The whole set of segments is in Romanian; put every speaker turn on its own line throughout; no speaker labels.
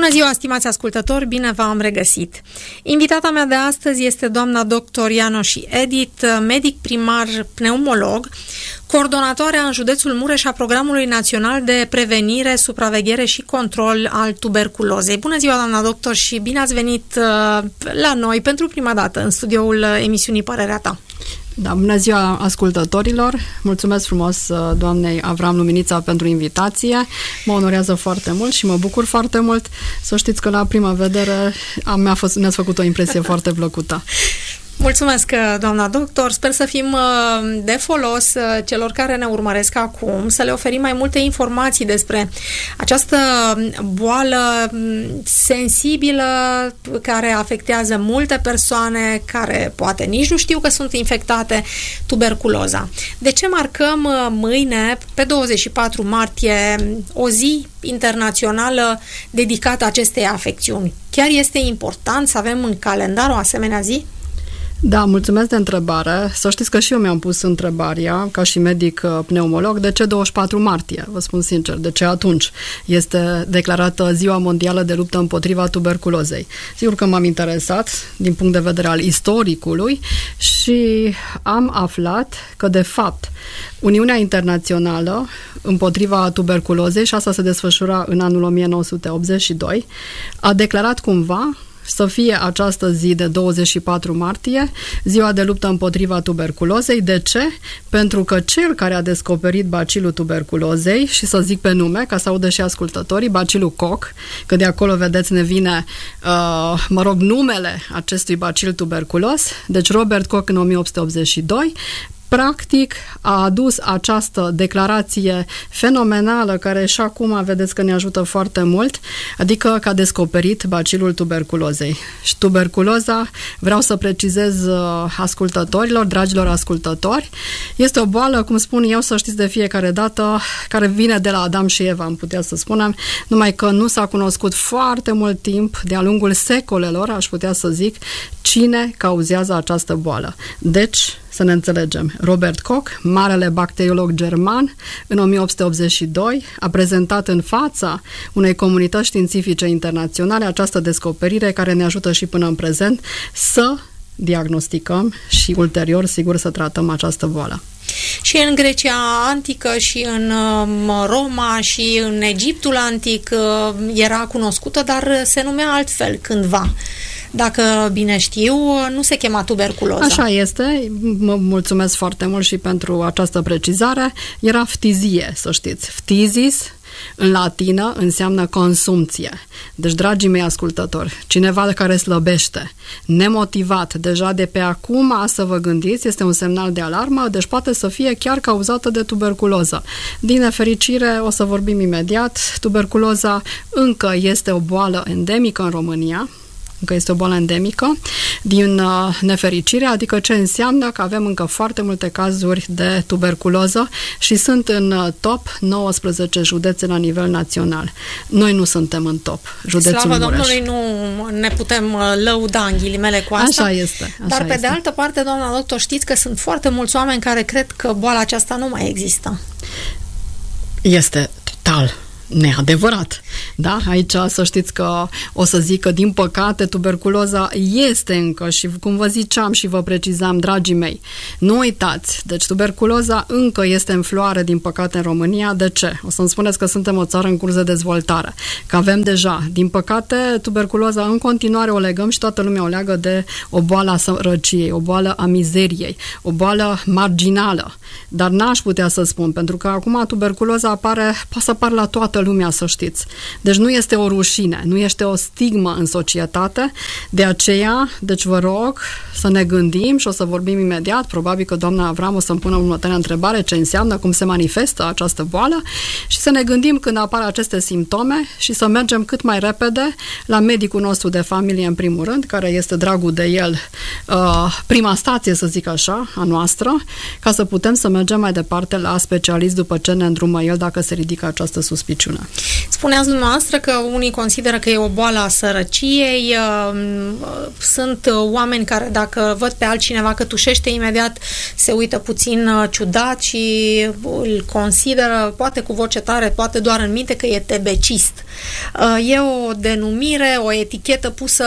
Bună ziua, stimați ascultători, bine v-am regăsit. Invitata mea de astăzi este doamna dr. Ianoși Edith, medic primar pneumolog, coordonatoarea în județul Mureș a Programului Național de Prevenire, Supraveghere și Control al Tuberculozei. Bună ziua, doamna doctor, și bine ați venit la noi pentru prima dată în studioul emisiunii Părerea Ta.
Da, bună ziua ascultătorilor, mulțumesc frumos doamnei Avram Luminița pentru invitație, mă onorează foarte mult și mă bucur foarte mult. Să știți că la prima vedere mi-ați făcut o impresie foarte plăcută.
Mulțumesc, doamna doctor. Sper să fim de folos celor care ne urmăresc acum, să le oferim mai multe informații despre această boală sensibilă care afectează multe persoane care poate nici nu știu că sunt infectate, tuberculoza. De ce marcăm mâine, pe 24 martie, o zi internațională dedicată acestei afecțiuni? Chiar este important să avem în calendar o asemenea zi?
Da, mulțumesc de întrebare. Să știți că și eu mi-am pus întrebarea, ca și medic pneumolog, de ce 24 martie? Vă spun sincer, de ce atunci este declarată Ziua Mondială de Luptă împotriva Tuberculozei? Sigur că m-am interesat din punct de vedere al istoricului și am aflat că, de fapt, Uniunea Internațională împotriva tuberculozei, și asta se desfășura în anul 1982, a declarat cumva să fie această zi de 24 martie, ziua de luptă împotriva tuberculozei. De ce? Pentru că cel care a descoperit bacilul tuberculozei, și să zic pe nume, ca să audă și ascultătorii, bacilul Koch, că de acolo, vedeți, ne vine, numele acestui bacil tuberculos, deci Robert Koch în 1882, practic a adus această declarație fenomenală care și acum vedeți că ne ajută foarte mult, adică că a descoperit bacilul tuberculozei. Și tuberculoza, vreau să precizez ascultătorilor, dragilor ascultători, este o boală, cum spun eu, să știți de fiecare dată, care vine de la Adam și Eva, am putea să spunem, numai că nu s-a cunoscut foarte mult timp, de-a lungul secolelor, aș putea să zic, cine cauzează această boală. Deci, să ne înțelegem, Robert Koch, marele bacteriolog german, în 1882 a prezentat în fața unei comunități științifice internaționale această descoperire care ne ajută și până în prezent să diagnosticăm și ulterior, sigur, să tratăm această boală.
Și în Grecia antică și în Roma și în Egiptul antic era cunoscută, dar se numea altfel cândva. Dacă bine știu, nu se chema tuberculoza.
Așa este, mă mulțumesc foarte mult și pentru această precizare. Era ftizie, să știți. Phtisis, în latină, înseamnă consumție. Deci, dragii mei ascultători, cineva care slăbește, nemotivat, deja de pe acum, să vă gândiți, este un semnal de alarmă, deci poate să fie chiar cauzată de tuberculoză. Din nefericire, o să vorbim imediat, tuberculoza încă este o boală endemică în România, că este o boală endemică, din nefericire, adică ce înseamnă că avem încă foarte multe cazuri de tuberculoză și sunt în top 19 județe la nivel național. Noi nu suntem în top, județul
Slavă
Mureș.
Domnului, nu ne putem lăuda în ghilimele cu asta.
Așa este.
Dar pe de altă parte, doamna doctor, știți că sunt foarte mulți oameni care cred că boala aceasta nu mai există.
Este total neadevărat. Da? Aici să știți că o să zic că, din păcate, tuberculoza este încă și, cum vă ziceam și vă precizam, dragii mei, nu uitați, deci tuberculoza încă este în floare, din păcate, în România. De ce? O să-mi spuneți că suntem o țară în curs de dezvoltare, că avem deja, din păcate, tuberculoza în continuare o legăm și toată lumea o leagă de o boală a sărăciei, o boală a mizeriei, o boală marginală. Dar n-aș putea să spun, pentru că acum tuberculoza poate să apară la toată lumea, să știți. Deci nu este o rușine, nu este o stigmă în societate, de aceea, deci vă rog să ne gândim și o să vorbim imediat, probabil că doamna Avram o să-mi pună următoarea întrebare, ce înseamnă, cum se manifestă această boală, și să ne gândim când apar aceste simptome și să mergem cât mai repede la medicul nostru de familie, în primul rând, care este dragul de el, prima stație, să zic așa, a noastră, ca să putem să mergem mai departe la specialist după ce ne îndrumă el dacă se ridică această suspiciune. suspiciune.
Spuneați dumneavoastră că unii consideră că e o boală a sărăciei, sunt oameni care dacă văd pe altcineva că tușește, imediat se uită puțin ciudat și îl consideră, poate cu voce tare, poate doar în minte, că e tebecist. E o denumire, o etichetă pusă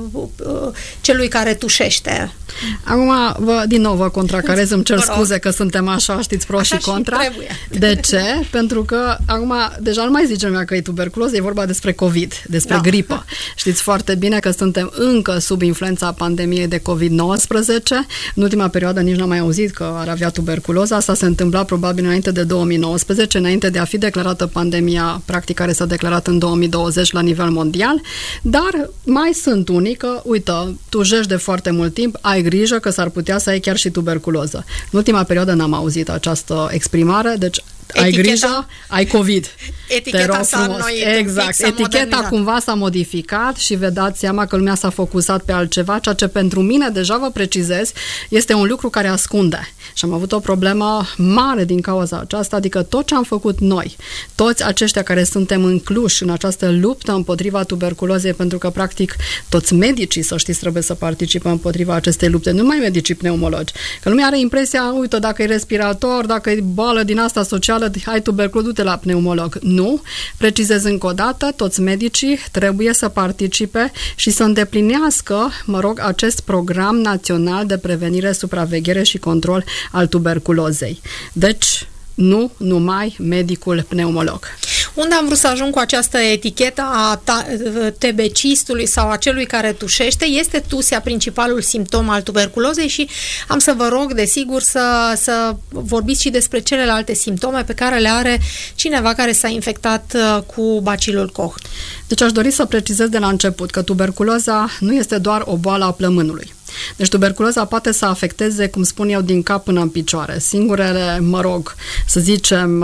celui care tușește.
Acum, din nou vă contracarez, îmi cer scuze că suntem așa, știți, pro și contra. De ce? Pentru că acum, deja nu mai zice lumea că e tuberculoză, e vorba despre COVID, despre gripă. Știți foarte bine că suntem încă sub influența pandemiei de COVID-19. În ultima perioadă nici n-am mai auzit că ar avea tuberculoză. Asta se întâmpla probabil înainte de 2019, înainte de a fi declarată pandemia, practic, care s-a declarat în 2020 la nivel mondial. Dar mai sunt unii că, uite, tujești de foarte mult timp, ai grijă că s-ar putea să ai chiar și tuberculoză. În ultima perioadă n-am auzit această exprimare, deci ai grijă, ai COVID.
Eticheta s-a înnoit.
Exact. Eticheta cumva s-a modificat și vă dați seama că lumea s-a focusat pe altceva, ceea ce pentru mine, deja vă precizez, este un lucru care ascunde. Și am avut o problemă mare din cauza aceasta, adică tot ce am făcut noi, toți aceștia care suntem incluși în această luptă împotriva tuberculozei, pentru că practic toți medicii, să știți, trebuie să participe împotriva acestei lupte, nu numai medicii pneumologi. Că lumea are impresia, uite, dacă e respirator, dacă e boală din asta socială, ai tuberculoză, du-te la pneumolog. Nu. Precizez încă o dată, toți medicii trebuie să participe și să îndeplinească, acest program național de prevenire, supraveghere și control al tuberculozei. Deci, nu numai medicul pneumolog.
Unde am vrut să ajung cu această etichetă a tebecistului sau a celui care tușește? Este tusea principalul simptom al tuberculozei și am să vă rog, desigur, să vorbiți și despre celelalte simptome pe care le are cineva care s-a infectat cu bacilul Koch.
Deci aș dori să precizez de la început că tuberculoza nu este doar o boală a plămânului. Deci tuberculoza poate să afecteze, cum spun eu, din cap până în picioare. Singurele, să zicem,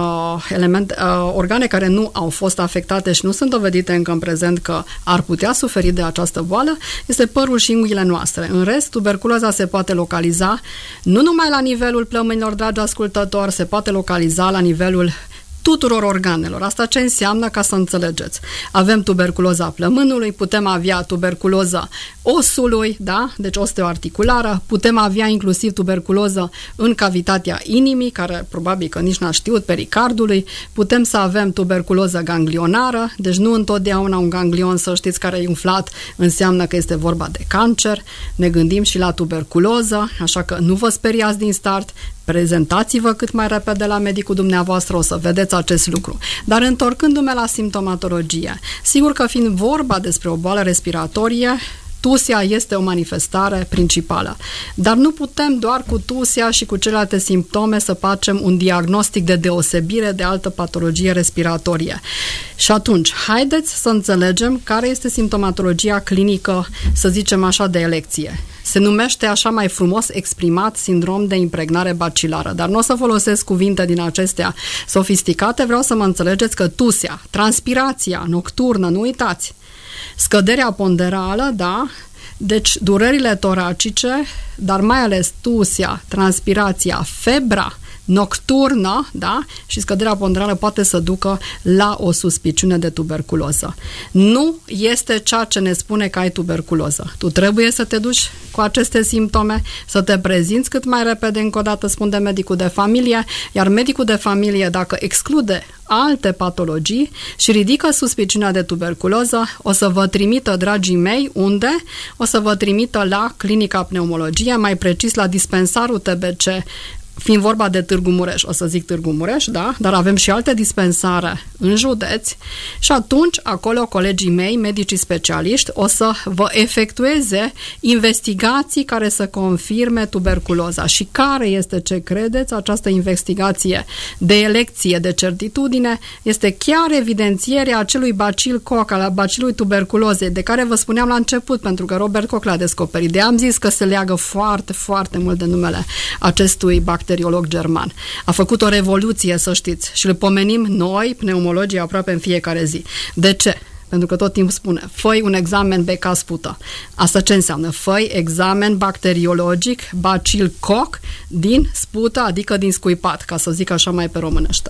organe care nu au fost afectate și nu sunt dovedite încă în prezent că ar putea suferi de această boală, este părul și unghiile noastre. În rest, tuberculoza se poate localiza nu numai la nivelul plămânilor, dragi ascultători, se poate localiza la nivelul tuturor organelor. Asta ce înseamnă, ca să înțelegeți? Avem tuberculoza plămânului, putem avea tuberculoza osului, da? Deci osteoarticulară, putem avea inclusiv tuberculoză în cavitatea inimii, care probabil că nici n-a știut, pericardului, putem să avem tuberculoză ganglionară, deci nu întotdeauna un ganglion, să știți, care e umflat, înseamnă că este vorba de cancer. Ne gândim și la tuberculoză, așa că nu vă speriați din start, prezentați-vă cât mai repede la medicul dumneavoastră, o să vedeți acest lucru. Dar întorcându-mă la simptomatologie, sigur că fiind vorba despre o boală respiratorie, tusia este o manifestare principală. Dar nu putem doar cu tusia și cu celelalte simptome să facem un diagnostic de deosebire de altă patologie respiratorie. Și atunci, haideți să înțelegem care este simptomatologia clinică, să zicem așa, de elecție. Se numește așa mai frumos exprimat sindrom de impregnare bacilară, dar nu o să folosesc cuvinte din acestea sofisticate, vreau să mă înțelegeți că tusia, transpirația nocturnă, nu uitați, scăderea ponderală, da, deci durerile toracice, dar mai ales tusia, transpirația, febra nocturnă, da, și scăderea ponderală poate să ducă la o suspiciune de tuberculoză. Nu este ceea ce ne spune că ai tuberculoză. Tu trebuie să te duci cu aceste simptome, să te prezinți cât mai repede, încă o dată spun de medicul de familie, iar medicul de familie, dacă exclude alte patologii și ridică suspiciunea de tuberculoză, o să vă trimită, dragii mei, unde? O să vă trimită la clinica pneumologie, mai precis la dispensarul TBC, fiind vorba de Târgu Mureș, o să zic Târgu Mureș, da? Dar avem și alte dispensare în județ și atunci acolo colegii mei, medicii specialiști, o să vă efectueze investigații care să confirme tuberculoza. Și care este, ce credeți, această investigație de elecție, de certitudine, este chiar evidențierea acelui bacil Koch, al bacilului tuberculozei, de care vă spuneam la început, pentru că Robert Koch l-a descoperit. De am zis că se leagă foarte, foarte mult de numele acestui bacteriolog german. A făcut o revoluție, să știți, și îl pomenim noi, pneumologii, aproape în fiecare zi. De ce? Pentru că tot timpul spune, fă un examen beca-spută. Asta ce înseamnă? Fă examen bacteriologic, bacil Koch, din spută, adică din scuipat, ca să zic așa mai pe românește.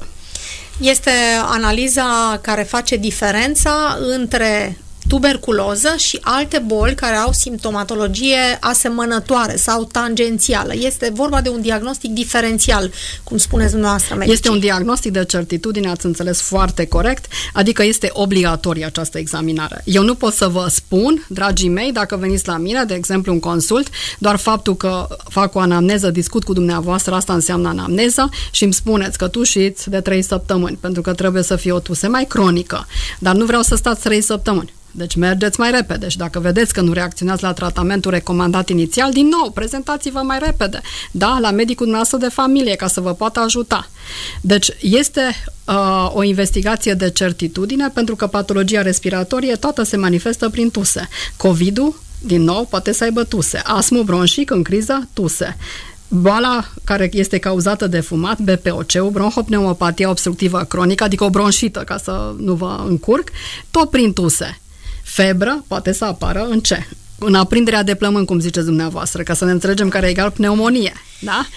Este analiza care face diferența între tuberculoză și alte boli care au simptomatologie asemănătoare sau tangențială. Este vorba de un diagnostic diferențial, cum spuneți dumneavoastră, medicii.
Este un diagnostic de certitudine, ați înțeles foarte corect, adică este obligatorie această examinare. Eu nu pot să vă spun, dragii mei, dacă veniți la mine, de exemplu, un consult, doar faptul că fac o anamneză, discut cu dumneavoastră, asta înseamnă anamneză și îmi spuneți că tușiți de 3 săptămâni, pentru că trebuie să fie o tuse mai cronică. Dar nu vreau să stați 3 săptămâni. Deci mergeți mai repede și dacă vedeți că nu reacționați la tratamentul recomandat inițial, din nou, prezentați-vă mai repede, da, la medicul dumneavoastră de familie, ca să vă poată ajuta. Deci este o investigație de certitudine, pentru că patologia respiratorie toată se manifestă prin tuse. COVID-ul, din nou, poate să aibă tuse. Astmul bronșic în criză, tuse. Boala care este cauzată de fumat, BPOC-ul, bronhopneumopatia obstructivă cronică, adică o bronșită, ca să nu vă încurc, tot prin tuse. Febră poate să apară în ce? În aprinderea de plămân, cum ziceți dumneavoastră, ca să ne înțelegem care e egal pneumonie. Da?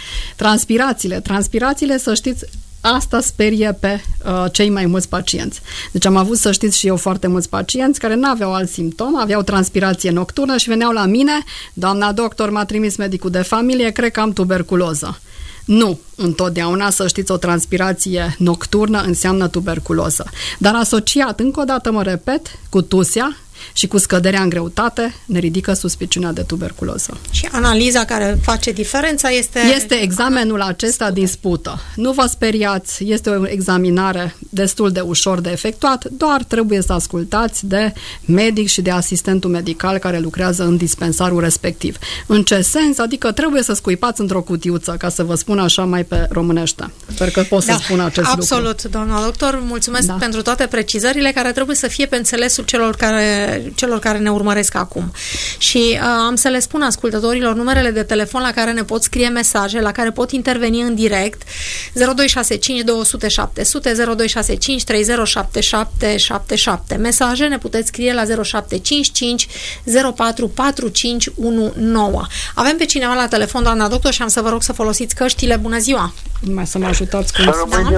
Transpirațiile, să știți, asta sperie pe cei mai mulți pacienți. Deci am avut, să știți, și eu foarte mulți pacienți care nu aveau alt simptom, aveau transpirație nocturnă și veneau la mine, doamna doctor, m-a trimis medicul de familie, cred că am tuberculoză. Nu, întotdeauna, să știți, o transpirație nocturnă înseamnă tuberculoză. Dar asociat, încă o dată mă repet, cu tusea și cu scăderea în greutate, ne ridică suspiciunea de tuberculoză.
Și analiza care face diferența este
examenul acesta din spută. Nu vă speriați, este o examinare destul de ușor de efectuat, doar trebuie să ascultați de medic și de asistentul medical care lucrează în dispensarul respectiv. În ce sens? Adică trebuie să scuipați într-o cutiuță, ca să vă spun așa mai pe românește. Sper că pot să spun acest lucru.
Absolut, doamna doctor, mulțumesc pentru toate precizările care trebuie să fie pe înțelesul celor care ne urmăresc acum. Și am să le spun ascultătorilor numerele de telefon la care ne pot scrie mesaje, la care pot interveni în direct: 0265 200 700, 0265 307777. Mesaje ne puteți scrie la 0755 044519. Avem pe cineva la telefon, doamna doctor, și am să vă rog să folosiți căștile. Bună ziua!
Mai să mă ajutați cu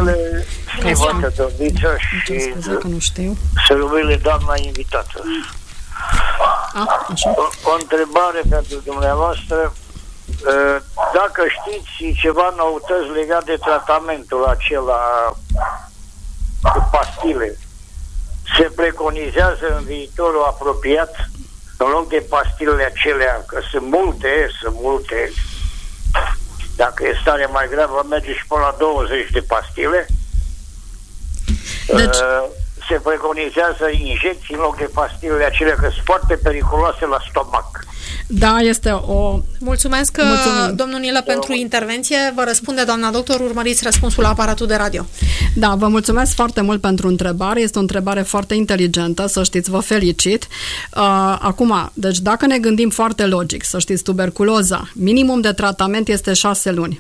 să rămâne doamna invitată. O întrebare pentru dumneavoastră. Dacă știți ceva noutăți legat de tratamentul acela cu pastile, se preconizează în viitorul apropiat, în loc de pastilele acelea, că sunt multe, dacă e stare mai gravă, merge și până la 20 de pastile. Deci se preconizează injecții în loc de pastilele acelea, că sunt foarte periculoase la stomac.
Da, este o...
Mulțumesc, domnul Nilă, pentru intervenție. Vă răspunde doamna doctor, urmăriți răspunsul la aparatul de radio.
Da, vă mulțumesc foarte mult pentru întrebare. Este o întrebare foarte inteligentă, să știți, vă felicit. Acum, deci dacă ne gândim foarte logic, să știți, tuberculoza, minimum de tratament este 6 luni.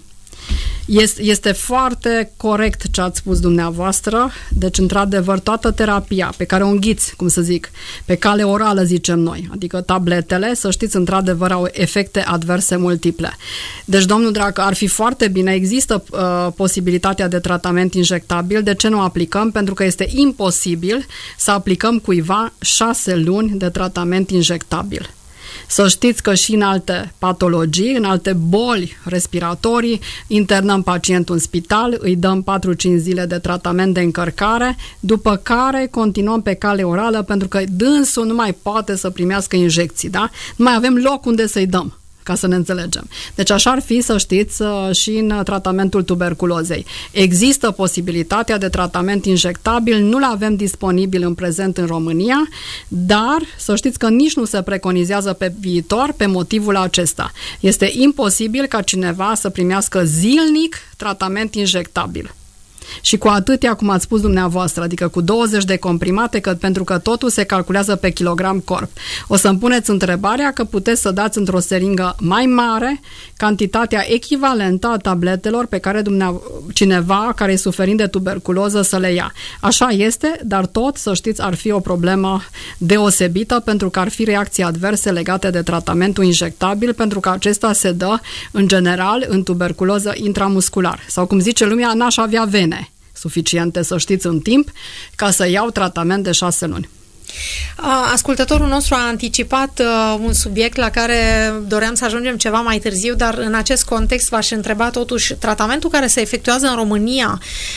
Este foarte corect ce ați spus dumneavoastră, deci într-adevăr toată terapia pe care o înghiți, cum să zic, pe cale orală zicem noi, adică tabletele, să știți, într-adevăr au efecte adverse multiple. Deci, domnul drag, ar fi foarte bine, există posibilitatea de tratament injectabil, de ce nu aplicăm? Pentru că este imposibil să aplicăm cuiva 6 luni de tratament injectabil. Să știți că și în alte patologii, în alte boli respiratorii, internăm pacientul în spital, îi dăm 4-5 zile de tratament de încărcare, după care continuăm pe cale orală, pentru că dânsul nu mai poate să primească injecții, da? Nu mai avem loc unde să-i dăm, ca să ne înțelegem. Deci așa ar fi, să știți, și în tratamentul tuberculozei. Există posibilitatea de tratament injectabil, nu-l avem disponibil în prezent în România, dar să știți că nici nu se preconizează pe viitor pe motivul acesta. Este imposibil ca cineva să primească zilnic tratament injectabil. Și cu atâtea, cum ați spus dumneavoastră, adică cu 20 de comprimate, pentru că totul se calculează pe kilogram corp. O să-mi puneți întrebarea că puteți să dați într-o seringă mai mare cantitatea echivalentă a tabletelor pe care cineva care e suferind de tuberculoză să le ia. Așa este, dar tot, să știți, ar fi o problemă deosebită, pentru că ar fi reacții adverse legate de tratamentul injectabil, pentru că acesta se dă, în general, în tuberculoză intramuscular. Sau, cum zice lumea, n-aș avea vene. suficiente, să știți, în timp, ca să iau tratament de 6 luni.
Ascultătorul nostru a anticipat un subiect la care doream să ajungem ceva mai târziu, dar în acest context v-aș întreba totuși, tratamentul care se efectuează în România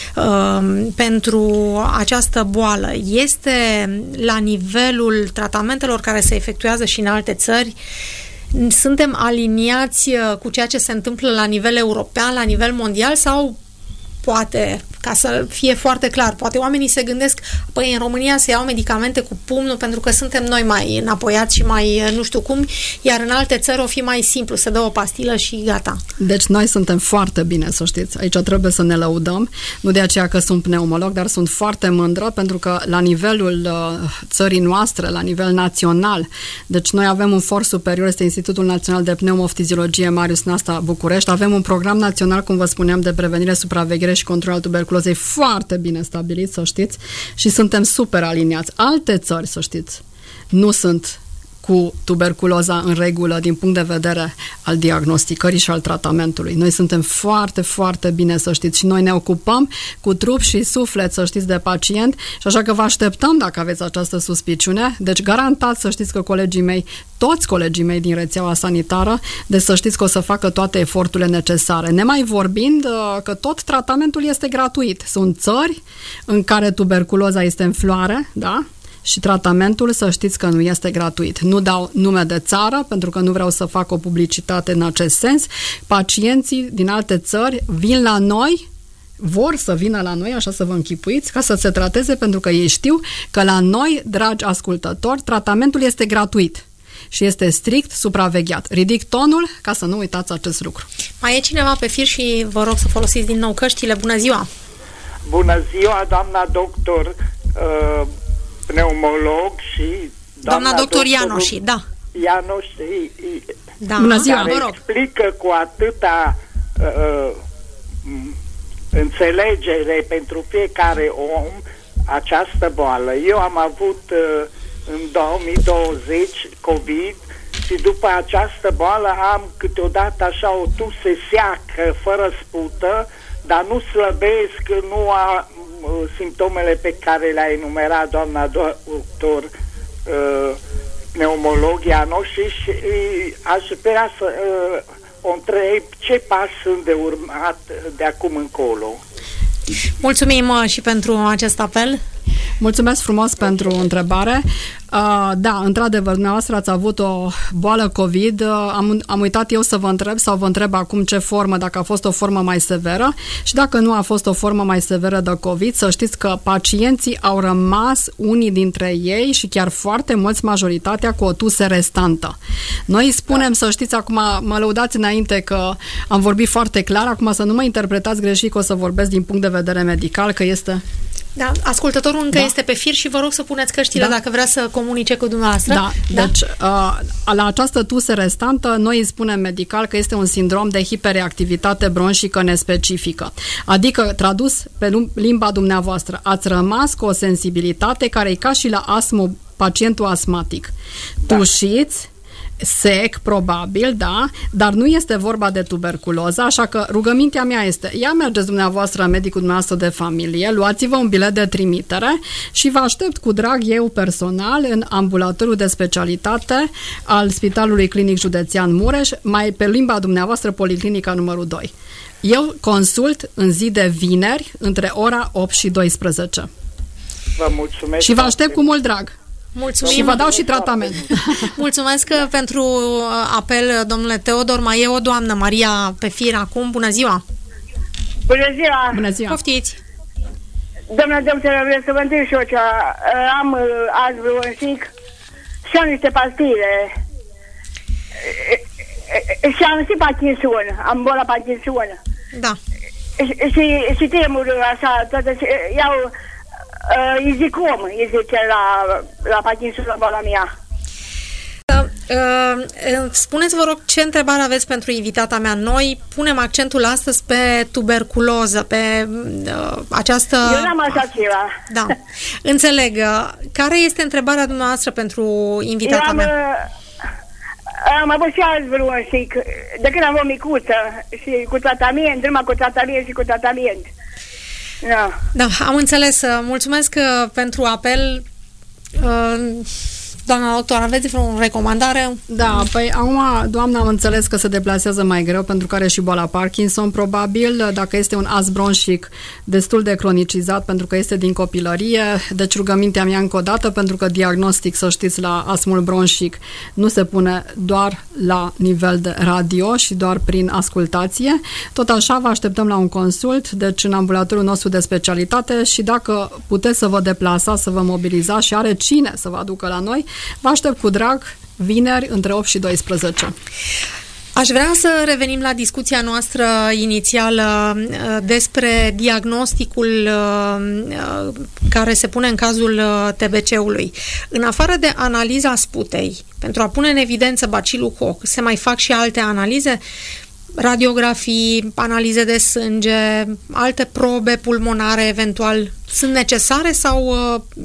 pentru această boală este la nivelul tratamentelor care se efectuează și în alte țări? Suntem aliniați cu ceea ce se întâmplă la nivel european, la nivel mondial, sau poate, ca să fie foarte clar, poate oamenii se gândesc, păi în România se iau medicamente cu pumnul pentru că suntem noi mai înapoiați și mai nu știu cum, iar în alte țări o fi mai simplu, se dă o pastilă și gata.
Deci noi suntem foarte bine, să știți. Aici trebuie să ne lăudăm, nu de aceea că sunt pneumolog, dar sunt foarte mândră pentru că la nivelul țării noastre, la nivel național, deci noi avem un for superior, este Institutul Național de Pneumofiziologie Marius Nasta București, avem un program național, cum vă spuneam, de prevenire, supraveghere și control al tuberculozei foarte bine stabilit, să știți, și suntem super aliniați. Alte țări, să știți, nu sunt cu tuberculoza în regulă din punct de vedere al diagnosticării și al tratamentului. Noi suntem foarte, foarte bine, să știți, și noi ne ocupăm cu trup și suflet, să știți, de pacient, și așa că vă așteptăm dacă aveți această suspiciune. Deci garantat să știți că colegii mei, toți colegii mei din rețeaua sanitară, deci să știți că o să facă toate eforturile necesare. Nemai vorbind că tot tratamentul este gratuit. Sunt țări în care tuberculoza este în floare, da? Și tratamentul, să știți că nu este gratuit. Nu dau nume de țară, pentru că nu vreau să fac o publicitate în acest sens. Pacienții din alte țări vin la noi, vor să vină la noi, așa să vă închipuiți, ca să se trateze, pentru că ei știu că la noi, dragi ascultători, tratamentul este gratuit și este strict supravegheat. Ridic tonul ca să nu uitați acest lucru.
Mai e cineva pe fir și vă rog să folosiți din nou căștile. Bună ziua!
Bună ziua, doamna doctor, pneumolog și
doamna doctor Ianoși, da.
Ianoși,
da. Bună ziua,
care
vă rog.
explică cu atâta înțelegere pentru fiecare om această boală. Eu am avut în 2020 COVID și după această boală am câteodată așa o tuse seacă, fără spută, dar nu slăbesc, nu am simptomele pe care le-a enumerat doamna doctor pneumolog Ianoși, și aș vrea să o întreb ce pași sunt de urmat de acum încolo.
Mulțumim și pentru acest apel.
Mulțumesc frumos pentru întrebare. Da, într-adevăr, dumneavoastră ați avut o boală COVID. Am uitat eu să vă întreb sau vă întreb acum ce formă, dacă a fost o formă mai severă, și dacă nu a fost o formă mai severă de COVID, să știți că pacienții au rămas, unii dintre ei și chiar foarte mulți, majoritatea, cu o tuse restantă. Noi spunem, să știți, acum mă lăudați înainte că am vorbit foarte clar, acum să nu mă interpretați greșit că o să vorbesc din punct de vedere medical, că este...
Da, ascultătorul încă este pe fir și vă rog să puneți căștile dacă vrea să comunice cu dumneavoastră.
Da. Deci la această tuse restantă noi îi spunem medical că este un sindrom de hiperreactivitate bronșică nespecifică. Adică, tradus pe limba dumneavoastră, ați rămas cu o sensibilitate care e ca și la astmă, pacientul asmatic. Da. Tușiți, sec, probabil, da, dar nu este vorba de tuberculoză, așa că rugămintea mea este, ia mergeți dumneavoastră la medicul dumneavoastră de familie, luați-vă un bilet de trimitere și vă aștept cu drag eu personal în ambulatorul de specialitate al Spitalului Clinic Județean Mureș, mai pe limba dumneavoastră, Policlinica numărul 2. Eu consult în zi de vineri între ora 8 și 12.
Vă mulțumesc.
Și vă aștept cu mult drag.
Mulțumim.
Și vă dau și tratament.
Mulțumesc pentru apel, domnule Teodor. Mai e o doamnă, Maria, pe fir acum. Bună ziua!
Bună ziua!
Bună ziua!
Poftiți!
Doamna doctor, vreau să vă întreb și eu ce am azi vreun și am niște pastile și am și Parkinson, am boala Parkinson.
Da.
Și tremur așa, toate, iau izicum, zice la Parkinson, la boala mea.
Spuneți, vă rog, ce întrebare aveți pentru invitata mea? Noi punem accentul astăzi pe tuberculoză, pe această...
Eu n-am așa ceva.
Da. Înțeleg. Care este întrebarea dumneavoastră pentru invitata mea?
Am avut și alți vreun și de când am o micuță și cu tratament, numai cu tratament și cu tratament. Da.
Da, am înțeles. Mulțumesc pentru apel. Doamna doctor, aveți vreo recomandare?
Da, păi acum, doamna, am înțeles că se deplasează mai greu pentru că are și boala Parkinson, probabil, dacă este un as bronșic destul de cronicizat pentru că este din copilărie, deci rugămintea mea încă o dată, pentru că diagnostic, să știți, la asmul bronșic nu se pune doar la nivel de radio și doar prin ascultație. Tot așa vă așteptăm la un consult, deci în ambulatorul nostru de specialitate, și dacă puteți să vă deplasați, să vă mobilizați și are cine să vă aducă la noi, vă aștept cu drag vineri între 8 și 12.
Aș vrea să revenim la discuția noastră inițială despre diagnosticul care se pune în cazul TBC-ului. În afară de analiza sputei, pentru a pune în evidență bacilul Koch, se mai fac și alte analize? Radiografii, analize de sânge, alte probe pulmonare eventual sunt necesare sau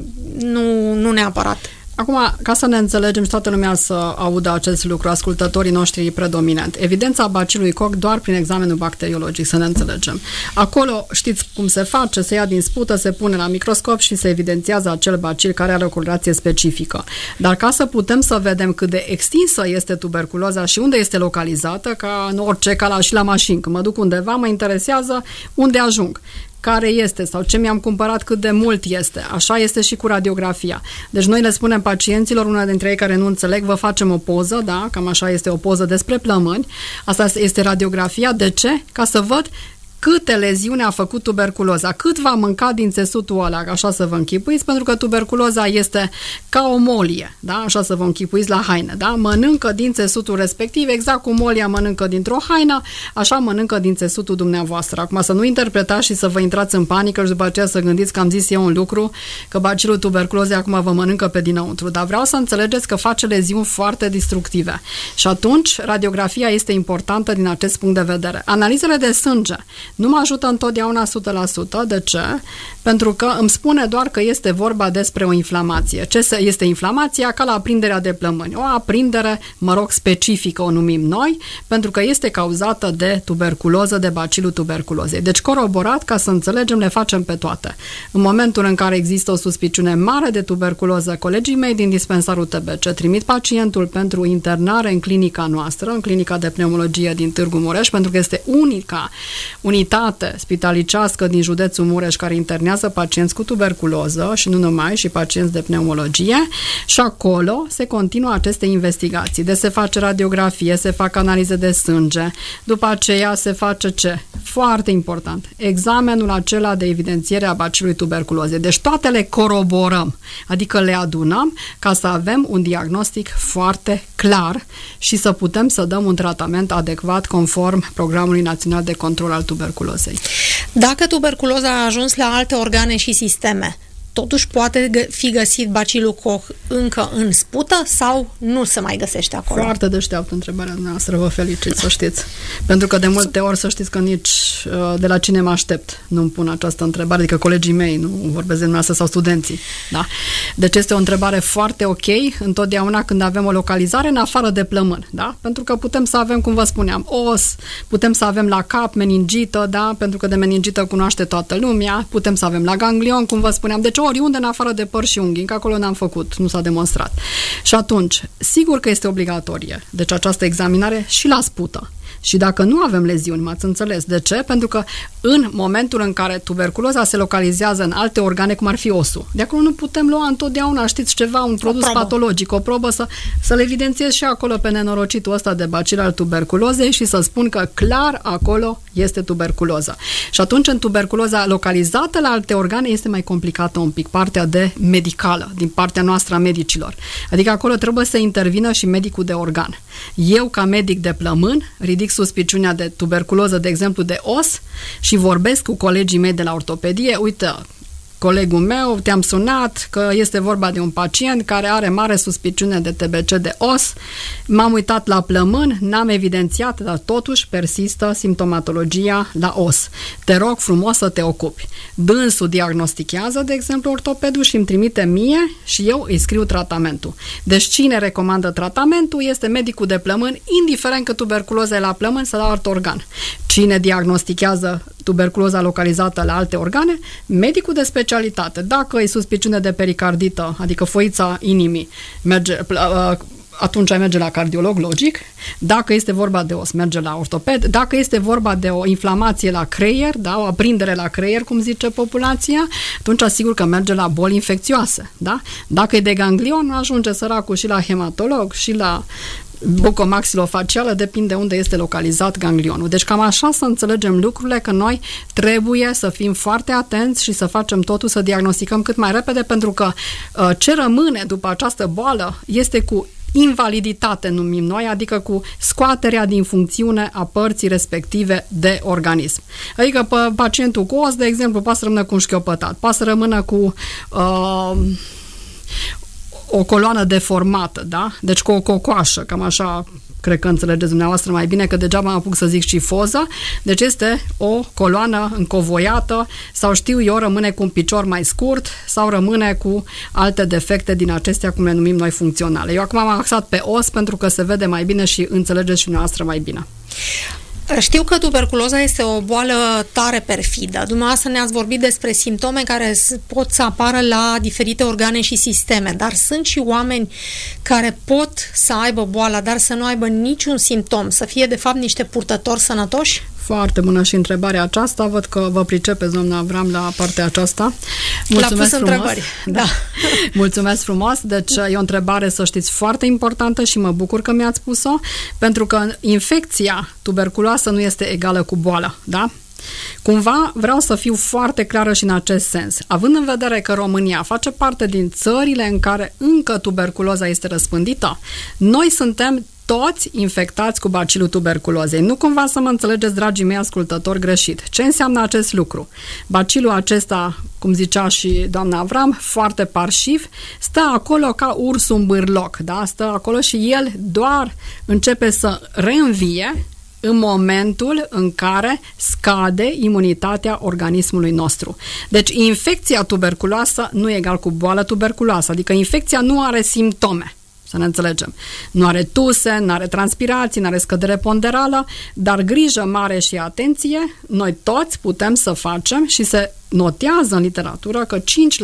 nu neapărat?
Acum, ca să ne înțelegem și toată lumea să audă acest lucru, ascultătorii noștri predominant, evidența bacilului Koch doar prin examenul bacteriologic, să ne înțelegem. Acolo știți cum se face, se ia din spută, se pune la microscop și se evidențiază acel bacil care are o colorație specifică. Dar ca să putem să vedem cât de extinsă este tuberculoza și unde este localizată, ca în orice, și la mașini, când mă duc undeva, mă interesează unde ajung, care este sau ce mi-am cumpărat, cât de mult este. Așa este și cu radiografia. Deci noi le spunem pacienților, una dintre ei care nu înțeleg, vă facem o poză, da, cam așa este o poză despre plămâni. Asta este radiografia. De ce? Ca să văd câte leziuni a făcut tuberculoza, cât va mânca din țesutul ăla, așa să vă închipuiți, pentru că tuberculoza este ca o molie, da? Așa să vă închipuiți la haină, da? Mănâncă din țesutul respectiv, exact cum molia mănâncă dintr-o haină, așa mănâncă din țesutul dumneavoastră. Acum să nu interpretați și să vă intrați în panică și după aceea să gândiți că am zis eu un lucru, că bacilul tuberculozei acum vă mănâncă pe dinăuntru, dar vreau să înțelegeți că face leziuni foarte destructive. Și atunci radiografia este importantă din acest punct de vedere. Analizele de sânge nu mă ajută întotdeauna 100%. De ce? Pentru că îmi spune doar că este vorba despre o inflamație. Ce este inflamația? Ca la aprinderea de plămâni. O aprindere, specifică o numim noi, pentru că este cauzată de tuberculoză, de bacilul tuberculozei. Deci coroborat, ca să înțelegem, le facem pe toate. În momentul în care există o suspiciune mare de tuberculoză, colegii mei din dispensarul TBC trimit pacientul pentru internare în clinica noastră, în clinica de pneumologie din Târgu Mureș, pentru că este unica unitate spitalicească din județul Mureș care internează pacienți cu tuberculoză și nu numai, și pacienți de pneumologie, și acolo se continuă aceste investigații. Deci se face radiografie, se fac analize de sânge, după aceea se face ce? Foarte important, examenul acela de evidențiere a bacilului tuberculozei. Deci toate le coroborăm, adică le adunăm ca să avem un diagnostic foarte clar și să putem să dăm un tratament adecvat conform Programului Național de Control al Tuberculozei.
Dacă tuberculoza a ajuns la alte organe și sisteme, totuși poate fi găsit bacilul Koch încă în spută sau nu se mai găsește acolo?
Foarte deșteaptă întrebarea noastră, vă felicit, să știți. Pentru că de multe ori să știți că nici de la cine mă aștept nu-mi pun această întrebare, adică colegii mei, nu vorbesc de dumneavoastră sau studenții. Da? Deci este o întrebare foarte ok întotdeauna când avem o localizare în afară de plămân. Da? Pentru că putem să avem, cum vă spuneam, os, putem să avem la cap meningită, da? Pentru că de meningită cunoaște toată lumea, putem să avem la ganglion, cum vă spuneam, deci oriunde în afară de păr și unghii, că acolo n-am făcut, nu s-a demonstrat. Și atunci, sigur că este obligatorie, deci această examinare și la spută. Și dacă nu avem leziuni, m-ați înțeles. De ce? Pentru că în momentul în care tuberculoza se localizează în alte organe, cum ar fi osul, de acolo nu putem lua întotdeauna, știți ceva, un produs patologic, o probă să-l evidențiez și acolo pe nenorocitul ăsta de bacil al tuberculozei și să spun că clar acolo este tuberculoză. Și atunci în tuberculoza localizată la alte organe este mai complicată un pic, partea de medicală, din partea noastră a medicilor. Adică acolo trebuie să intervină și medicul de organ. Eu, ca medic de plămân, ridic suspiciunea de tuberculoză, de exemplu, de os și vorbesc cu colegii mei de la ortopedie, uite, colegul meu, te-am sunat că este vorba de un pacient care are mare suspiciune de TBC de os, m-am uitat la plămân, n-am evidențiat, dar totuși persistă simptomatologia la os. Te rog frumos să te ocupi. Dânsul diagnostichează, de exemplu, ortopedul și îmi trimite mie și eu îi scriu tratamentul. Deci cine recomandă tratamentul este medicul de plămân, indiferent că tuberculoza e la plămân sau la alt organ. Cine diagnostichează tuberculoza localizată la alte organe, medicul de specialitate. Dacă e suspiciune de pericardită, adică foița inimii, atunci merge la cardiolog, logic. Dacă este vorba de os, merge la ortoped. Dacă este vorba de o inflamație la creier, da, o aprindere la creier, cum zice populația, atunci asigur că merge la boli infecțioase. Da? Dacă e de ganglion, ajunge săracul și la hematolog și la bucomaxilofacială, depinde unde este localizat ganglionul. Deci cam așa să înțelegem lucrurile, că noi trebuie să fim foarte atenți și să facem totul, să diagnosticăm cât mai repede, pentru că ce rămâne după această boală este cu invaliditate, numim noi, adică cu scoaterea din funcțiune a părții respective de organism. Adică pacientul cu os, de exemplu, poate să rămână cu un șchiopătat, poate să rămână cu o coloană deformată, da? Deci cu o cocoașă, cam așa cred că înțelegeți dumneavoastră mai bine, că degeaba mă apuc să zic cifoză. Deci este o coloană încovoiată sau știu eu, rămâne cu un picior mai scurt sau rămâne cu alte defecte din acestea, cum le numim noi, funcționale. Eu acum am axat pe os pentru că se vede mai bine și înțelegeți și dumneavoastră mai bine.
Știu că tuberculoza este o boală tare perfidă. Dumneavoastră ne-ați vorbit despre simptome care pot să apară la diferite organe și sisteme, dar sunt și oameni care pot să aibă boala, dar să nu aibă niciun simptom, să fie de fapt niște purtători sănătoși?
Foarte bună și întrebarea aceasta. Văd că vă pricepeți, doamna Avram, la partea aceasta. Mulțumesc frumos. Întrebări.
Da.
Mulțumesc frumos. Deci e o întrebare, să știți, foarte importantă și mă bucur că mi-ați spus-o, pentru că infecția tuberculoasă nu este egală cu boala, da? Cumva vreau să fiu foarte clară și în acest sens. Având în vedere că România face parte din țările în care încă tuberculoza este răspândită, noi suntem toți infectați cu bacilul tuberculozei. Nu cumva să mă înțelegeți, dragii mei ascultători, greșit. Ce înseamnă acest lucru? Bacilul acesta, cum zicea și doamna Avram, foarte parșiv, stă acolo ca ursul în bârloc, da? Stă acolo și el doar începe să reînvie în momentul în care scade imunitatea organismului nostru. Deci infecția tuberculoasă nu e egal cu boala tuberculoasă, adică infecția nu are simptome. Să ne înțelegem. Nu are tuse, nu are transpirații, nu are scădere ponderală, dar grijă mare și atenție, noi toți putem să facem și se notează în literatură că 5%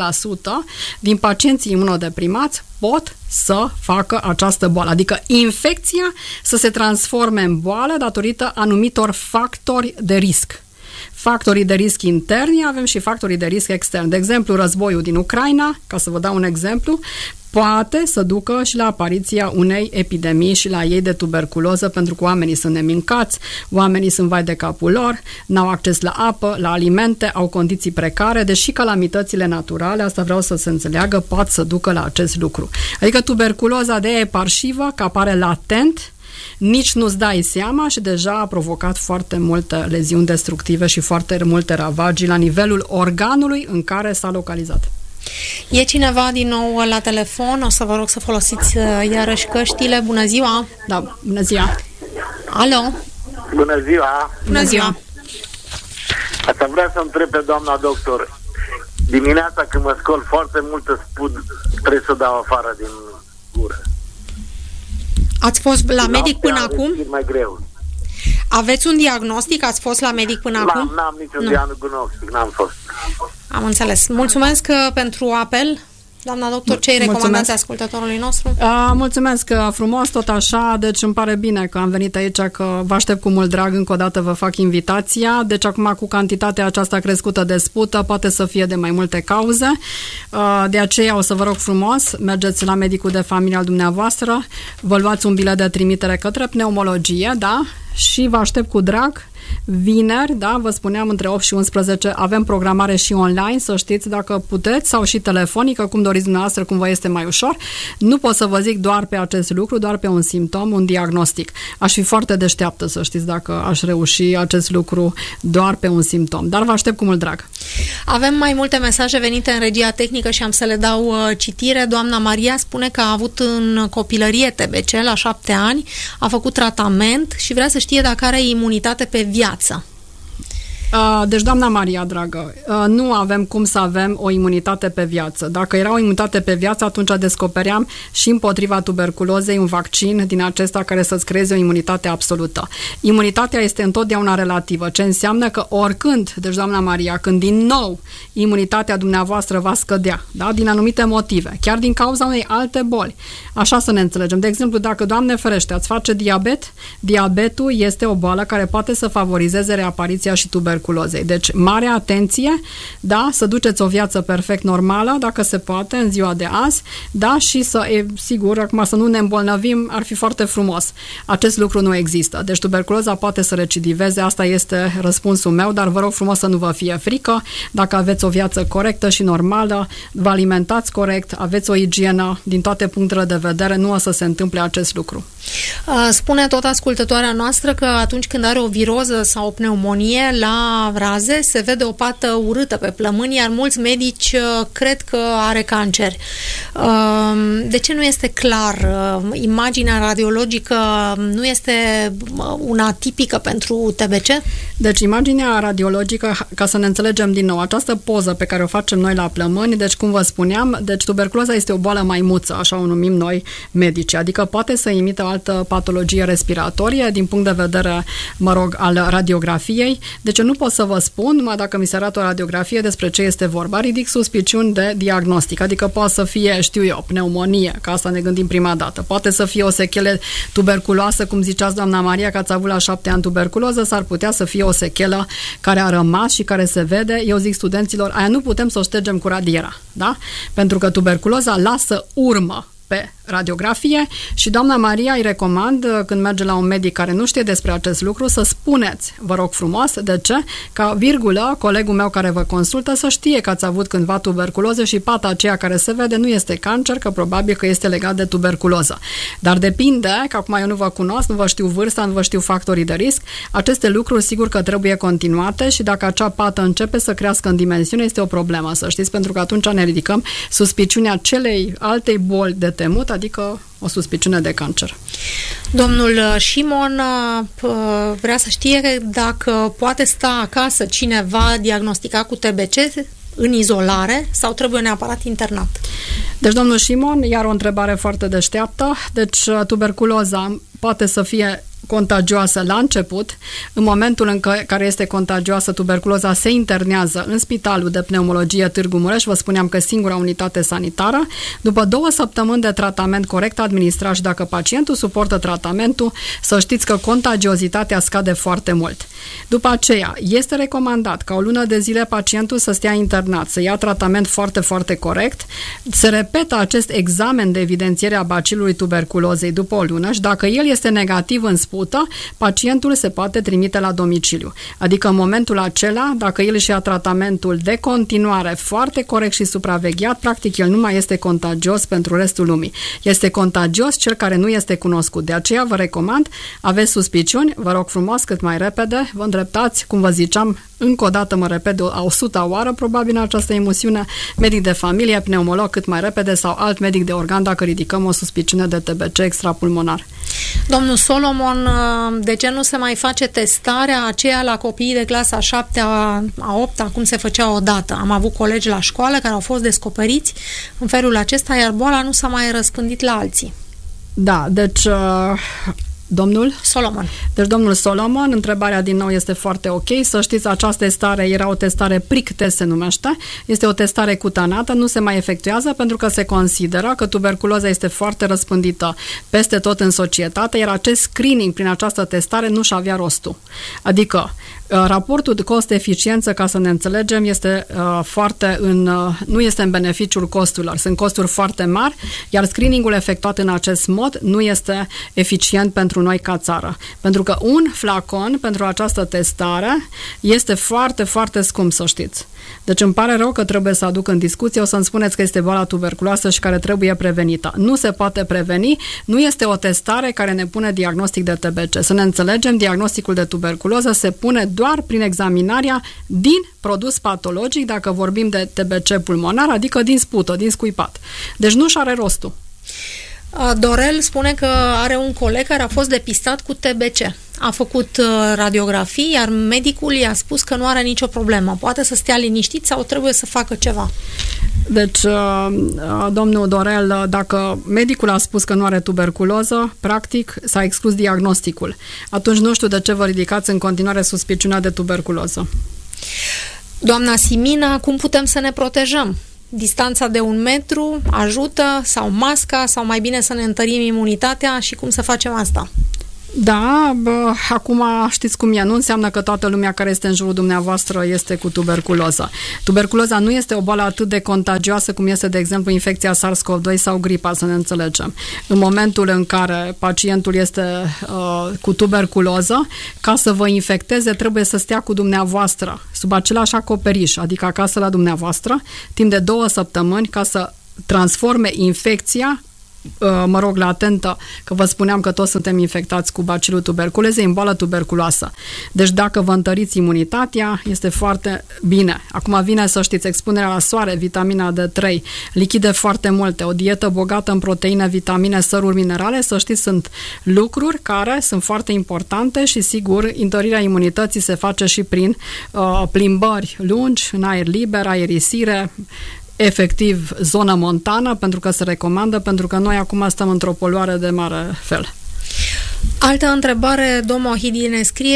din pacienții imunodeprimați pot să facă această boală. Adică infecția să se transforme în boală datorită anumitor factori de risc. Factorii de risc interni, avem și factorii de risc externi. De exemplu, războiul din Ucraina, ca să vă dau un exemplu, poate să ducă și la apariția unei epidemii și la ei de tuberculoză, pentru că oamenii sunt nemincați, oamenii sunt vai de capul lor, n-au acces la apă, la alimente, au condiții precare, deși calamitățile naturale, asta vreau să se înțeleagă, pot să ducă la acest lucru. Adică tuberculoza de aia e parșivă, că apare latent, nici nu-ți dai seama și deja a provocat foarte multe leziuni destructive și foarte multe ravagii la nivelul organului în care s-a localizat.
E cineva din nou la telefon? O să vă rog să folosiți iarăși căștile. Bună ziua!
Da, bună ziua!
Alo!
Bună ziua!
Bună ziua!
Asta vreau să întreb pe doamna doctor. Dimineața când mă scol foarte mult spun, trebuie să dau afară din gură.
Ați fost la medic până acum?
Mai greu.
Aveți un diagnostic? Ați fost la medic până acum?
N-am niciun diagnostic, n-am fost.
Am înțeles. Mulțumesc pentru apel. Doamna doctor, ce-i recomandați ascultătorului nostru?
Mulțumesc frumos, tot așa, deci îmi pare bine că am venit aici, că vă aștept cu mult drag, încă o dată vă fac invitația, deci acum cu cantitatea aceasta crescută de spută, poate să fie de mai multe cauze, de aceea o să vă rog frumos, mergeți la medicul de familie al dumneavoastră, vă luați un bilet de trimitere către pneumologie, da? Și vă aștept cu drag. Vineri, da, vă spuneam, între 8 și 11 avem programare și online, să știți, dacă puteți, sau și telefonică, cum doriți dumneavoastră, cum vă este mai ușor. Nu pot să vă zic doar pe acest lucru, doar pe un simptom, un diagnostic. Aș fi foarte deșteaptă, să știți, dacă aș reuși acest lucru doar pe un simptom, dar vă aștept cu mult drag.
Avem mai multe mesaje venite în regia tehnică și am să le dau citire. Doamna Maria spune că a avut în copilărie TBC la 7 ani, a făcut tratament și vrea să știe dacă are imunitate pe viață.
Deci, doamna Maria, dragă, nu avem cum să avem o imunitate pe viață. Dacă era o imunitate pe viață, atunci descopeream și împotriva tuberculozei un vaccin din acesta care să-ți creeze o imunitate absolută. Imunitatea este întotdeauna relativă, ce înseamnă că oricând, deci, doamna Maria, când din nou imunitatea dumneavoastră va scădea, da? Din anumite motive, chiar din cauza unei alte boli, așa să ne înțelegem. De exemplu, dacă, Doamne ferește, ați face diabet, diabetul este o boală care poate să favorizeze reapariția și tuberculozei. Deci, mare atenție, da, să duceți o viață perfect normală, dacă se poate, în ziua de azi, da, și sigur, acum să nu ne îmbolnăvim, ar fi foarte frumos. Acest lucru nu există. Deci, tuberculoza poate să recidiveze, asta este răspunsul meu, dar vă rog frumos să nu vă fie frică. Dacă aveți o viață corectă și normală, vă alimentați corect, aveți o igienă, din toate punctele de vedere, nu o să se întâmple acest lucru.
Spune tot ascultătoarea noastră că atunci când are o viroză sau o pneumonie, la raze se vede o pată urâtă pe plămâni, iar mulți medici cred că are cancer. De ce nu este clar? Imaginea radiologică nu este una tipică pentru TBC?
Deci imaginea radiologică, ca să ne înțelegem din nou, această poză pe care o facem noi la plămâni, deci cum vă spuneam, deci tuberculoza este o boală maimuță, așa o numim noi medici, adică poate să imite o altă patologie respiratorie din punct de vedere, al radiografiei. Deci nu pot să vă spun, numai dacă mi se arată o radiografie despre ce este vorba, ridic suspiciuni de diagnostic, adică poate să fie, știu eu, pneumonie, ca asta ne gândim prima dată, poate să fie o sechelă tuberculoasă, cum ziceați, doamna Maria, că ați avut la 7 ani tuberculoză, s-ar putea să fie o sechelă care a rămas și care se vede. Eu zic studenților, aia nu putem să o ștergem cu radiera, da? Pentru că tuberculoza lasă urmă pe radiografie și doamna Maria îi recomand, când merge la un medic care nu știe despre acest lucru, să spuneți, vă rog frumos, de ce? Ca virgulă, colegul meu care vă consultă să știe că ați avut cândva tuberculoză și pata aceea care se vede nu este cancer, că probabil că este legat de tuberculoză. Dar depinde, că acum eu nu vă cunosc, nu vă știu vârsta, nu vă știu factorii de risc, aceste lucruri sigur că trebuie continuate și dacă acea pată începe să crească în dimensiune, este o problemă, să știți, pentru că atunci ne ridicăm suspiciunea celei altei boli de temut, adică o suspiciune de cancer.
Domnul Șimon vrea să știe dacă poate sta acasă cineva diagnosticat cu TBC în izolare sau trebuie neapărat internat.
Deci, domnul Șimon, iar o întrebare foarte deșteaptă. Deci, tuberculoza poate să fie contagioasă la început. În momentul în care este contagioasă, tuberculoza se internează în Spitalul de Pneumologie Târgu Mureș, vă spuneam că singura unitate sanitară. După 2 săptămâni de tratament corect administrat și dacă pacientul suportă tratamentul, să știți că contagiozitatea scade foarte mult. După aceea, este recomandat ca o lună de zile pacientul să stea internat, să ia tratament foarte, foarte corect, se repetă acest examen de evidențiere a bacilului tuberculozei după o lună și dacă el este negativ în spută, pacientul se poate trimite la domiciliu. Adică în momentul acela, dacă el își ia tratamentul de continuare foarte corect și supravegheat, practic el nu mai este contagios pentru restul lumii. Este contagios cel care nu este cunoscut. De aceea vă recomand, aveți suspiciuni, vă rog frumos cât mai repede, vă îndreptați, cum vă ziceam, încă o dată mă repet, a 100-a oară probabil în această emisiune, medic de familie, pneumolog cât mai repede sau alt medic de organ dacă ridicăm o suspiciune de TBC extrapulmonar.
Domnul Solomon, de ce nu se mai face testarea aceea la copiii de clasa 7-a, a 8-a, cum se făcea odată? Am avut colegi la școală care au fost descoperiți în felul acesta, iar boala nu s-a mai răspândit la alții.
Da, deci... Domnul
Solomon.
Deci, domnul Solomon, întrebarea din nou este foarte ok. Să știți, această testare era o testare prick test se numește. Este o testare cutanată, nu se mai efectuează pentru că se consideră că tuberculoza este foarte răspândită peste tot în societate, iar acest screening prin această testare nu-și avea rostul. Adică, raportul de cost-eficiență, ca să ne înțelegem, este nu este în beneficiul costurilor. Sunt costuri foarte mari, iar screeningul efectuat în acest mod nu este eficient pentru noi ca țară. Pentru că un flacon pentru această testare este foarte, foarte scump, să știți. Deci îmi pare rău că trebuie să aduc în discuție, o să-mi spuneți că este boala tuberculoasă și care trebuie prevenită. Nu se poate preveni, nu este o testare care ne pune diagnostic de TBC. Să ne înțelegem, diagnosticul de tuberculoză se pune doar prin examinarea din produs patologic, dacă vorbim de TBC pulmonar, adică din spută, din scuipat. Deci nu-și are rostul.
Dorel spune că are un coleg care a fost depistat cu TBC. a făcut radiografii, iar medicul i-a spus că nu are nicio problemă. Poate să stea liniștit sau trebuie să facă ceva?
Deci, domnul Dorel, dacă medicul a spus că nu are tuberculoză, practic s-a exclus diagnosticul. Atunci nu știu de ce vă ridicați în continuare suspiciunea de tuberculoză.
Doamna Simina, cum putem să ne protejăm? Distanța de 1 metru ajută, sau masca, sau mai bine să ne întărim imunitatea, și cum să facem asta?
Da, acum știți cum e, nu înseamnă că toată lumea care este în jurul dumneavoastră este cu tuberculoză. Tuberculoza nu este o boală atât de contagioasă cum este, de exemplu, infecția SARS-CoV-2 sau gripa, să ne înțelegem. În momentul în care pacientul este cu tuberculoză, ca să vă infecteze, trebuie să stea cu dumneavoastră, sub același acoperiș, adică acasă la dumneavoastră, timp de 2 săptămâni, ca să transforme infecția, latentă, că vă spuneam că toți suntem infectați cu bacilul tuberculezei, în boală tuberculoasă. Deci dacă vă întăriți imunitatea, este foarte bine. Acum vine, să știți, expunerea la soare, vitamina D3, lichide foarte multe, o dietă bogată în proteine, vitamine, săruri, minerale, să știți, sunt lucruri care sunt foarte importante și, sigur, întărirea imunității se face și prin plimbări lungi, în aer liber, aerisire, efectiv zonă montană, pentru că se recomandă, pentru că noi acum stăm într-o poluare de mare fel.
Altă întrebare, domnul Ohidi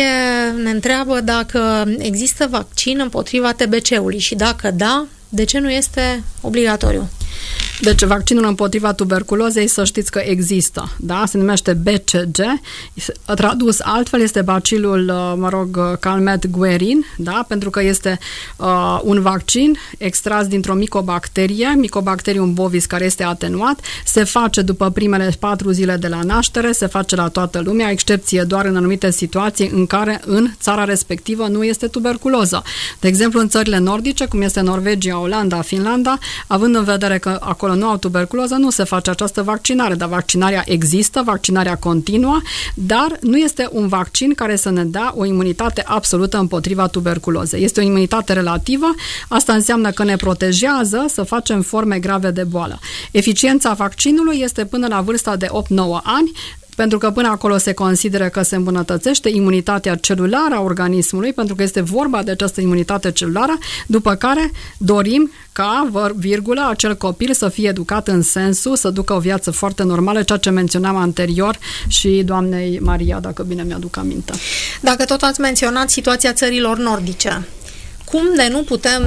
ne întreabă dacă există vaccin împotriva TBC-ului și dacă da, de ce nu este obligatoriu?
Deci vaccinul împotriva tuberculozei, să știți că există, da? Se numește BCG, tradus altfel este bacilul, Calmette-Guerin, da? Pentru că este un vaccin extras dintr-o Mycobacterium bovis, care este atenuat, se face după primele 4 zile de la naștere, se face la toată lumea, excepție doar în anumite situații în care în țara respectivă nu este tuberculoză. De exemplu, în țările nordice, cum este Norvegia, Olanda, Finlanda, având în vedere că acolo nu au tuberculoză, nu se face această vaccinare, dar vaccinarea există, vaccinarea continuă, dar nu este un vaccin care să ne dea o imunitate absolută împotriva tuberculozei. Este o imunitate relativă, asta înseamnă că ne protejează să facem forme grave de boală. Eficiența vaccinului este până la vârsta de 8-9 ani, pentru că până acolo se consideră că se îmbunătățește imunitatea celulară a organismului, pentru că este vorba de această imunitate celulară, după care dorim ca, acel copil să fie educat în sensul să ducă o viață foarte normală, ceea ce menționam anterior și doamnei Maria, dacă bine mi-aduc aminte.
Dacă tot ați menționat situația țărilor nordice, cum de nu putem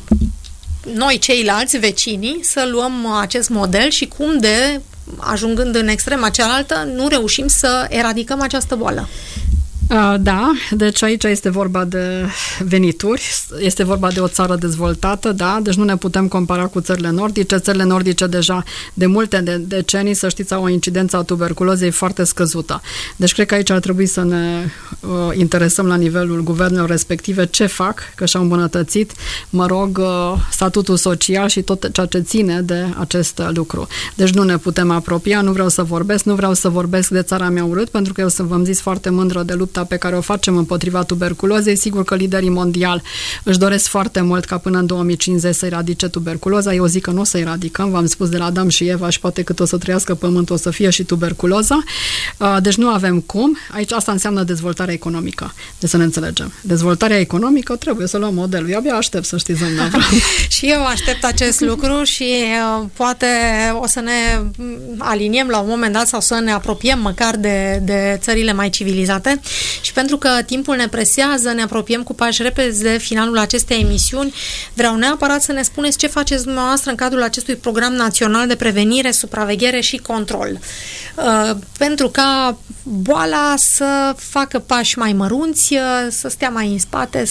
noi, ceilalți vecinii, să luăm acest model și cum de, ajungând în extrema cealaltă, nu reușim să eradicăm această boală?
Da, deci aici este vorba de venituri, este vorba de o țară dezvoltată, da, deci nu ne putem compara cu țările nordice. Țările nordice deja de multe decenii, să știți, au o incidență a tuberculozei foarte scăzută. Deci cred că aici ar trebui să ne interesăm la nivelul guvernelor respective ce fac, că și-au îmbunătățit, statutul social și tot ceea ce ține de acest lucru. Deci nu ne putem apropia, nu vreau să vorbesc de țara mea urât, pentru că eu v-am zis foarte mândră de lupta pe care o facem împotriva tuberculozei. Sigur că liderii mondiali își doresc foarte mult ca până în 2050 să eradice tuberculoza. Eu zic că nu o să eradicăm, v-am spus de la Adam și Eva, și poate cât o să trăiască pământul o să fie și tuberculoza. Deci nu avem cum. Aici asta înseamnă dezvoltarea economică. Deci să ne înțelegem. Dezvoltarea economică trebuie să luăm modelul. Eu abia aștept, să știți, doamna.
Și eu aștept acest lucru și poate o să ne aliniem la un moment dat sau să ne apropiem măcar de țările mai civilizate. Și pentru că timpul ne presează, ne apropiem cu pași repezi de finalul acestei emisiuni, vreau neapărat să ne spuneți ce faceți dumneavoastră în cadrul acestui program național de prevenire, supraveghere și control. Pentru ca boala să facă pași mai mărunți, să stea mai în spate,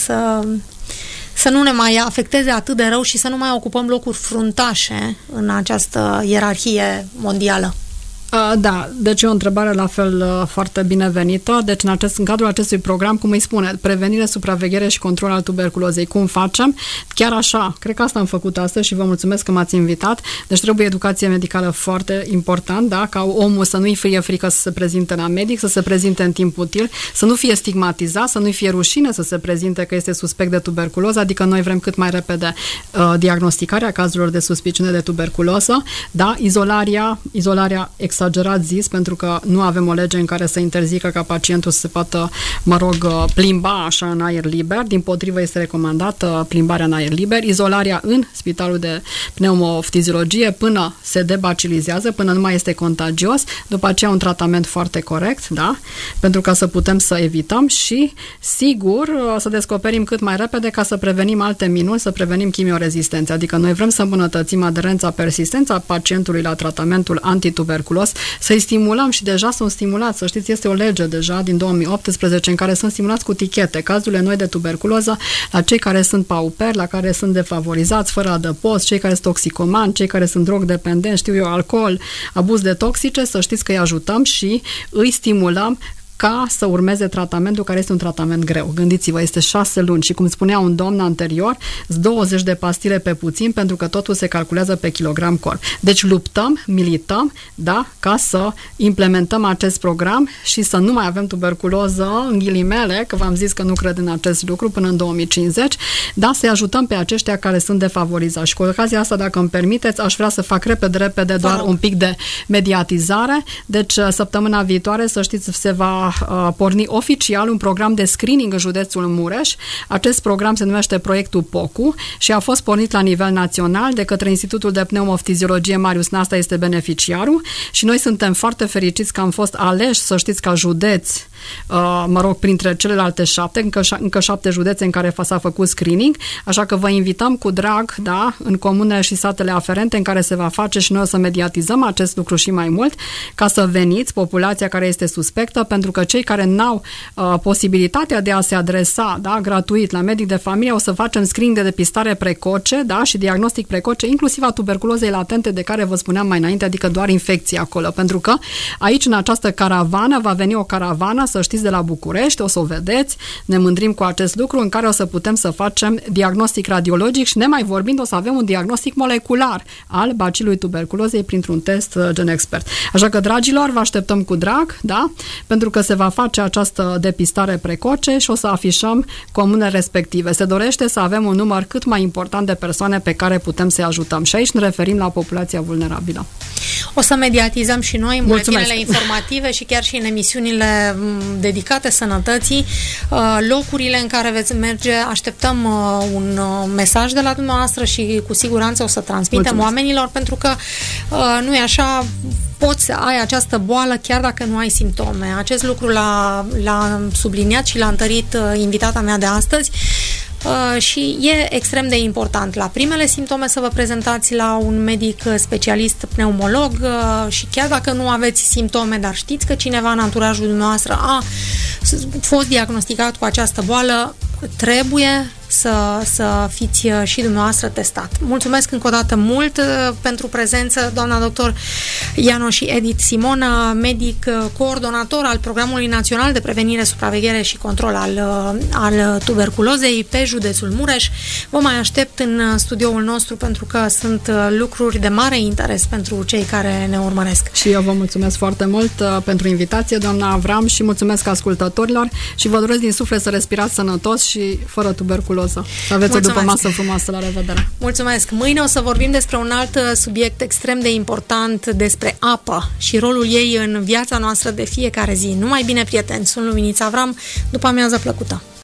să nu ne mai afecteze atât de rău și să nu mai ocupăm locuri fruntașe în această ierarhie mondială.
Da, deci e o întrebare la fel foarte binevenită. Deci în cadrul acestui program, cum îi spune, prevenire, supraveghere și control al tuberculozei. Cum facem? Chiar așa, cred că asta am făcut astăzi și vă mulțumesc că m-ați invitat. Deci trebuie educație medicală foarte important, da? Ca omul să nu-i fie frică să se prezinte la medic, să se prezinte în timp util, să nu fie stigmatizat, să nu-i fie rușine să se prezinte că este suspect de tuberculoză, adică noi vrem cât mai repede diagnosticarea cazurilor de suspiciune de tuberculoză, da? Izolarea exagerată exagerat zis, pentru că nu avem o lege în care să interzică ca pacientul să se poată, plimba așa în aer liber. Dimpotrivă, este recomandată plimbarea în aer liber, izolarea în spitalul de pneumoftiziologie până se debacilizează, până nu mai este contagios, după aceea un tratament foarte corect, da? Pentru ca să putem să evităm și, sigur, să descoperim cât mai repede ca să prevenim alte minuni, să prevenim chimiorezistențe. Adică noi vrem să îmbunătățim aderența, persistența pacientului la tratamentul antituberculos, să-i stimulăm și deja sunt stimulați. Să știți, este o lege deja din 2018 în care sunt stimulați cu tichete cazurile noi de tuberculoză la cei care sunt pauperi, la care sunt defavorizați, fără adăpost, cei care sunt toxicomani, cei care sunt drog dependenți, alcool, abuz de toxice, să știți că îi ajutăm și îi stimulăm ca să urmeze tratamentul, care este un tratament greu. Gândiți-vă, este 6 luni și, cum spunea un domn anterior, 20 de pastile pe puțin, pentru că totul se calculează pe kilogram corp. Deci luptăm, milităm, da, ca să implementăm acest program și să nu mai avem tuberculoză, în ghilimele, că v-am zis că nu cred în acest lucru până în 2050, da, să-i ajutăm pe aceștia care sunt defavorizați. Și cu ocazia asta, dacă îmi permiteți, aș vrea să fac repede doar un pic de mediatizare. Deci, săptămâna viitoare, să știți, se va porni oficial un program de screening în județul Mureș. Acest program se numește proiectul POCU și a fost pornit la nivel național de către Institutul de Pneumoftiziologie Marius Nasta, este beneficiarul și noi suntem foarte fericiți că am fost aleși, să știți, ca județ, printre celelalte 7, încă 7 județe în care s-a făcut screening, așa că vă invităm cu drag, da, în comunele și satele aferente în care se va face și noi o să mediatizăm acest lucru și mai mult, ca să veniți, populația care este suspectă, pentru că cei care n-au posibilitatea de a se adresa, da, gratuit la medic de familie, o să facem screening de depistare precoce, da, și diagnostic precoce, inclusiv a tuberculozei latente de care vă spuneam mai înainte, adică doar infecții acolo, pentru că aici, în această caravană, va veni o caravană, să știți, de la București, o să o vedeți, ne mândrim cu acest lucru, în care o să putem să facem diagnostic radiologic și, nemai vorbind, o să avem un diagnostic molecular al bacilului tuberculozei printr-un test GenExpert. Așa că, dragilor, vă așteptăm cu drag, da, pentru că se va face această depistare precoce și o să afișăm comune respective. Se dorește să avem un număr cât mai important de persoane pe care putem să-i ajutăm și aici ne referim la populația vulnerabilă.
O să mediatizăm și noi în buletinele informative și chiar și în emisiunile dedicate sănătății, locurile în care veți merge. Așteptăm un mesaj de la dumneavoastră și cu siguranță o să transmitem oamenilor, pentru că nu e așa, poți să ai această boală chiar dacă nu ai simptome. Acest lucru l-a subliniat și l-a întărit invitata mea de astăzi. Și e extrem de important la primele simptome să vă prezentați la un medic specialist pneumolog și chiar dacă nu aveți simptome, dar știți că cineva în anturajul dumneavoastră a fost diagnosticat cu această boală, trebuie să fiți și dumneavoastră testat. Mulțumesc încă o dată mult pentru prezență, doamna doctor János Edith Simona, medic coordonator al Programului Național de Prevenire, Supraveghere și Control al tuberculozei pe județul Mureș. Vă mai aștept în studioul nostru pentru că sunt lucruri de mare interes pentru cei care ne urmăresc. Și eu vă mulțumesc foarte mult pentru invitație, doamna Avram, și mulțumesc ascultătorilor și vă doresc din suflet să respirați sănătos și fără tuberculoză. Să aveți o după masă frumoasă. La revedere! Mulțumesc! Mâine o să vorbim despre un alt subiect extrem de important, despre apă și rolul ei în viața noastră de fiecare zi. Numai bine, prieteni! Sunt Luminița Avram. După amiază plăcută!